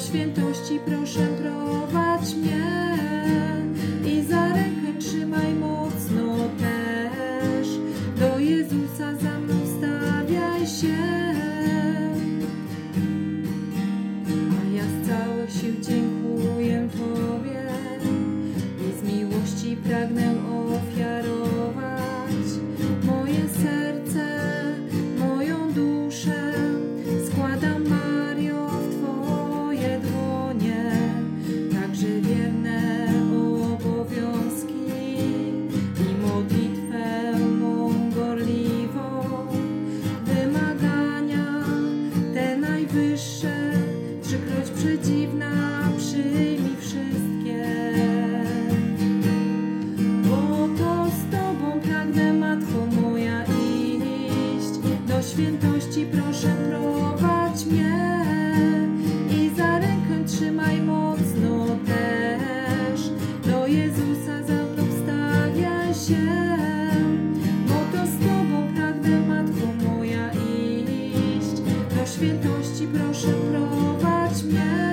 świętości proszę prowadź mnie i za rękę trzymaj mocno też. Do Jezusa za mną wstawiaj się, a ja z całych sił dziękuję Tobie i z miłości pragnę ofiarować moje serce, moją duszę. Składam, Mario, w Twoje dłonie także wierne obowiązki i modlitwę mą gorliwą, wymagania te najwyższe, trzykroć przedziwna przyjmij wszystkie. Oto z Tobą pragnę, Matko moja, iść do świętości, proszę prowadź mnie i za rękę trzymaj mocno też. Do Jezusa za mną wstawiaj się, bo to z Tobą pragnę, Matko moja, iść do świętości, proszę prowadź mnie.